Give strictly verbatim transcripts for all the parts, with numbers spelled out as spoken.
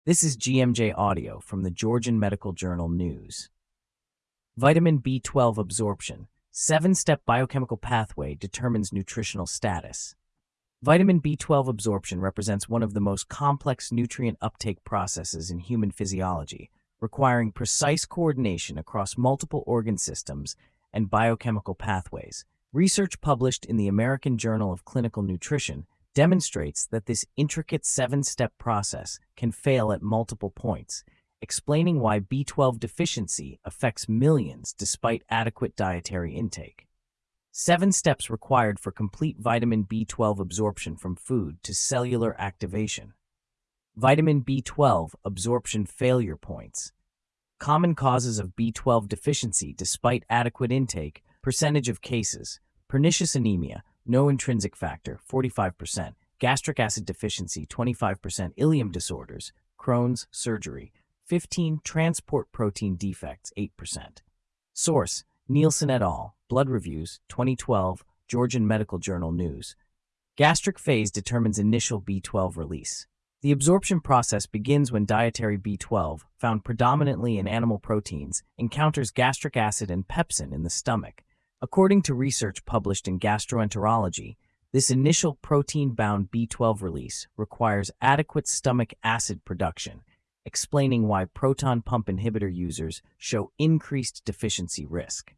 This is G M J Audio from the Georgian Medical Journal News. Vitamin B twelve absorption. Seven-step biochemical pathway determines nutritional status. Vitamin B twelve absorption represents one of the most complex nutrient uptake processes in human physiology, requiring precise coordination across multiple organ systems and biochemical pathways. Research published in the American Journal of Clinical Nutrition demonstrates that this intricate seven-step process can fail at multiple points, explaining why B twelve deficiency affects millions despite adequate dietary intake. Seven steps required for complete vitamin B twelve absorption from food to cellular activation. Vitamin B twelve absorption failure points. Common causes of B twelve deficiency despite adequate intake, percentage of cases: pernicious anemia, no intrinsic factor, forty-five percent, gastric acid deficiency, twenty-five percent, ileum disorders, Crohn's, surgery, fifteen, transport protein defects, eight percent. Source: Nielsen et al., Blood Reviews, twenty twelve, Georgian Medical Journal News. Gastric phase determines initial B twelve release. The absorption process begins when dietary B twelve, found predominantly in animal proteins, encounters gastric acid and pepsin in the stomach. According to research published in Gastroenterology, this initial protein-bound B twelve release requires adequate stomach acid production, explaining why proton pump inhibitor users show increased deficiency risk.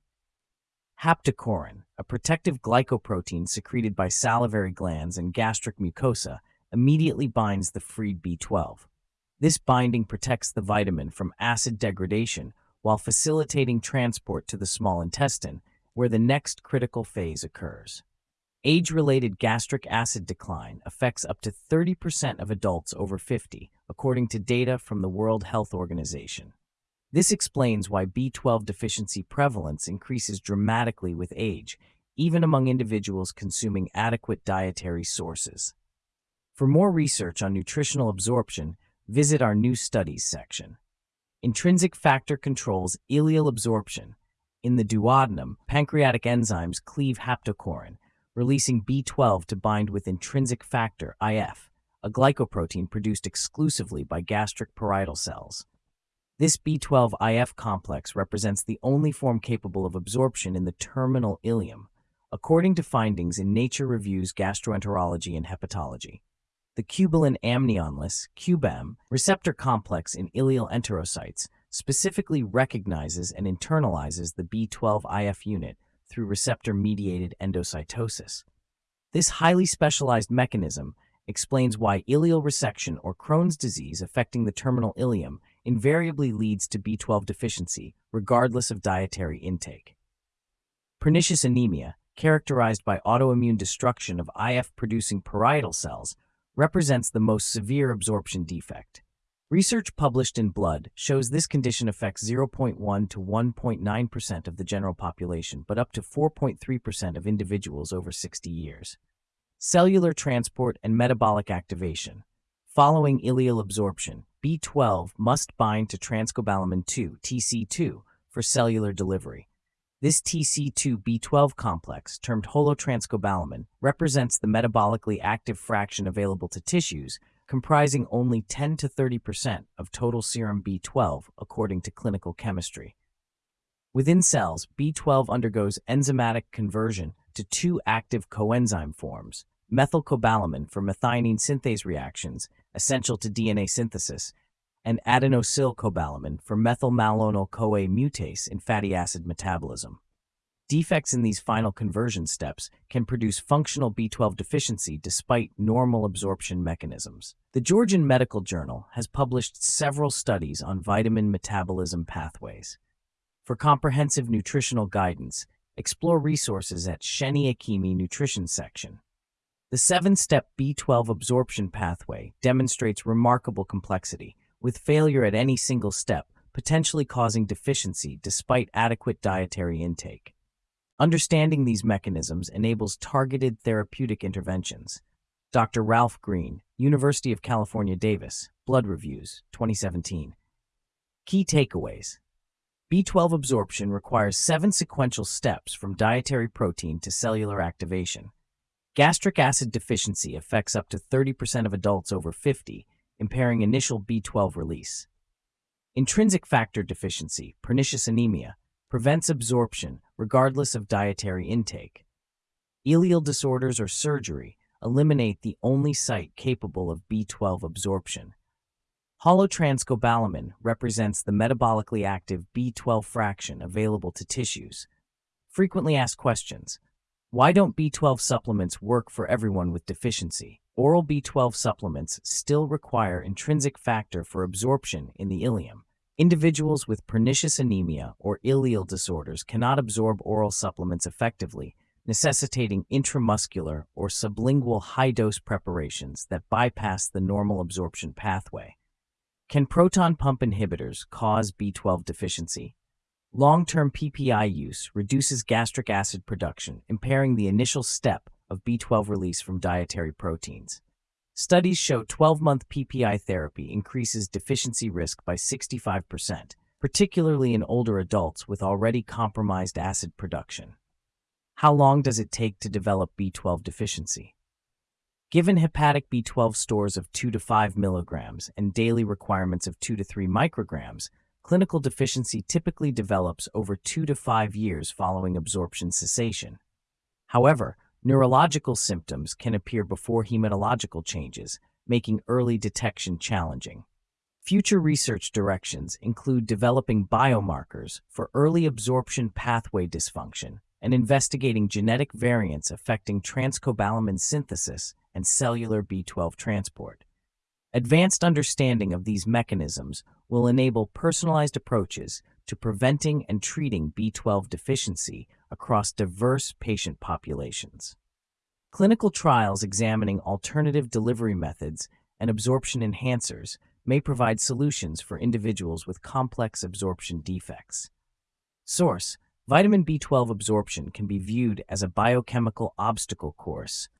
Haptocorin, a protective glycoprotein secreted by salivary glands and gastric mucosa, immediately binds the freed B twelve. This binding protects the vitamin from acid degradation while facilitating transport to the small intestine, where the next critical phase occurs. Age-related gastric acid decline affects up to thirty percent of adults over fifty, according to data from the World Health Organization. This explains why B twelve deficiency prevalence increases dramatically with age, even among individuals consuming adequate dietary sources. For more research on nutritional absorption, visit our New Studies section. Intrinsic factor controls ileal absorption. In the duodenum, pancreatic enzymes cleave haptocorin, releasing B twelve to bind with intrinsic factor I F, a glycoprotein produced exclusively by gastric parietal cells. This B twelve I F complex represents the only form capable of absorption in the terminal ileum, according to findings in Nature Reviews Gastroenterology and Hepatology. The cubalin amnionless (C U B A M) receptor complex in ileal enterocytes specifically recognizes and internalizes the B twelve I F unit through receptor-mediated endocytosis. This highly specialized mechanism explains why ileal resection or Crohn's disease affecting the terminal ileum invariably leads to B twelve deficiency, regardless of dietary intake. Pernicious anemia, characterized by autoimmune destruction of I F-producing parietal cells, represents the most severe absorption defect. Research published in Blood shows this condition affects zero point one to one point nine percent of the general population, but up to four point three percent of individuals over sixty years. Cellular transport and metabolic activation. Following ileal absorption, B twelve must bind to transcobalamin two, T C two, for cellular delivery. This T C two B twelve complex, termed holotranscobalamin, represents the metabolically active fraction available to tissues, comprising only ten to thirty percent of total serum B twelve, according to clinical chemistry. Within cells, B twelve undergoes enzymatic conversion to two active coenzyme forms: methylcobalamin for methionine synthase reactions, essential to D N A synthesis, and adenosylcobalamin for methylmalonyl-CoA mutase in fatty acid metabolism. Defects in these final conversion steps can produce functional B twelve deficiency despite normal absorption mechanisms. The Georgian Medical Journal has published several studies on vitamin metabolism pathways. For comprehensive nutritional guidance, explore resources at Sheni Akimi Nutrition section. The seven-step B twelve absorption pathway demonstrates remarkable complexity, with failure at any single step potentially causing deficiency despite adequate dietary intake. Understanding these mechanisms enables targeted therapeutic interventions. Doctor Ralph Green, University of California, Davis, Blood Reviews, twenty seventeen. Key takeaways. B twelve absorption requires seven sequential steps from dietary protein to cellular activation. Gastric acid deficiency affects up to thirty percent of adults over fifty, impairing initial B twelve release. Intrinsic factor deficiency, pernicious anemia, prevents absorption regardless of dietary intake. Ileal disorders or surgery eliminate the only site capable of B twelve absorption. Holotranscobalamin represents the metabolically active B twelve fraction available to tissues. Frequently asked questions. Why don't B twelve supplements work for everyone with deficiency? Oral B twelve supplements still require intrinsic factor for absorption in the ileum. Individuals with pernicious anemia or ileal disorders cannot absorb oral supplements effectively, necessitating intramuscular or sublingual high-dose preparations that bypass the normal absorption pathway. Can proton pump inhibitors cause B twelve deficiency? Long-term P P I use reduces gastric acid production, impairing the initial step of B twelve release from dietary proteins. Studies show twelve-month P P I therapy increases deficiency risk by sixty-five percent, particularly in older adults with already compromised acid production. How long does it take to develop B twelve deficiency? Given hepatic B twelve stores of two to five milligrams and daily requirements of two to three micrograms, clinical deficiency typically develops over two to five years following absorption cessation. However, neurological symptoms can appear before hematological changes, making early detection challenging. Future research directions include developing biomarkers for early absorption pathway dysfunction and investigating genetic variants affecting transcobalamin synthesis and cellular B twelve transport. Advanced understanding of these mechanisms will enable personalized approaches to preventing and treating B twelve deficiency across diverse patient populations. Clinical trials examining alternative delivery methods and absorption enhancers may provide solutions for individuals with complex absorption defects. Source: Vitamin B twelve absorption can be viewed as a biochemical obstacle course